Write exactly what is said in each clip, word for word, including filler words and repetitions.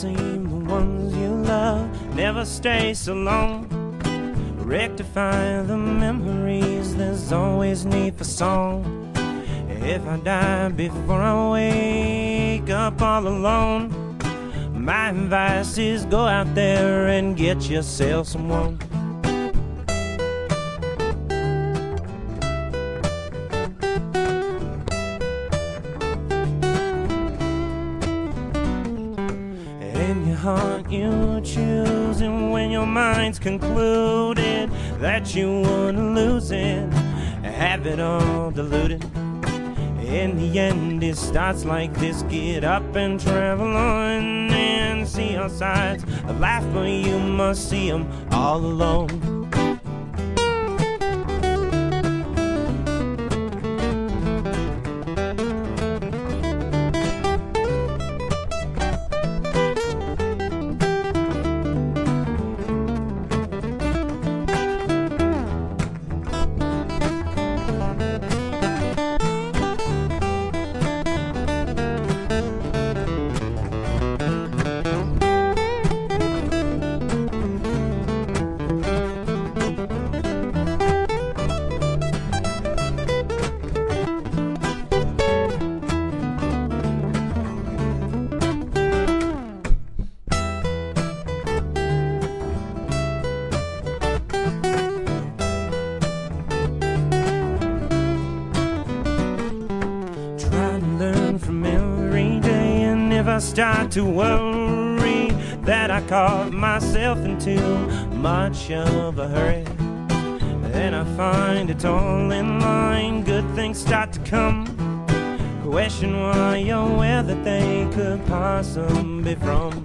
seem the ones you love never stay so long. Rectify the memories, there's always need for song. If I die before I wake up all alone, my advice is go out there and get yourself someone. In your heart you choose, and when your mind's concluded that you wanna lose it, have it all diluted. In the end it starts like this: get up and travel on and see all sides of life, but you must see them all alone. From every day, and if I start to worry that I caught myself in too much of a hurry, then I find it's all in line. Good things start to come. Question why you're where that they could possibly be from.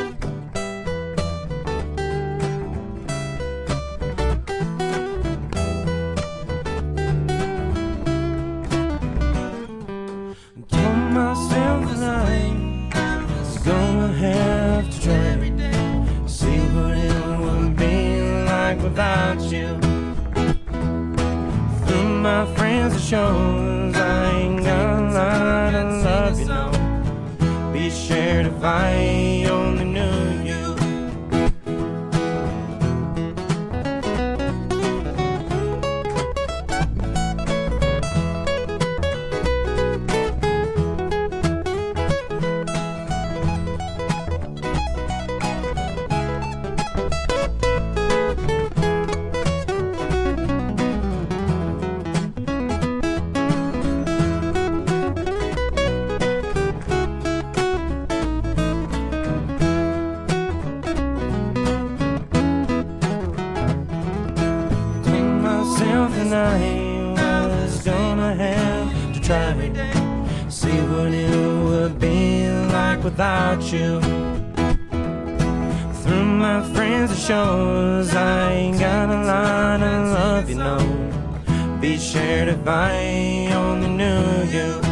Myself and I'm gonna have to try, see what it would be like without you. Through my friends it shows I ain't got a lot of love, you know. Be shared if I only knew you. And I was gonna have to try, see what it would be like without you. Through my friends it shows I ain't got a lot of love, you know. Be shared if I only knew you.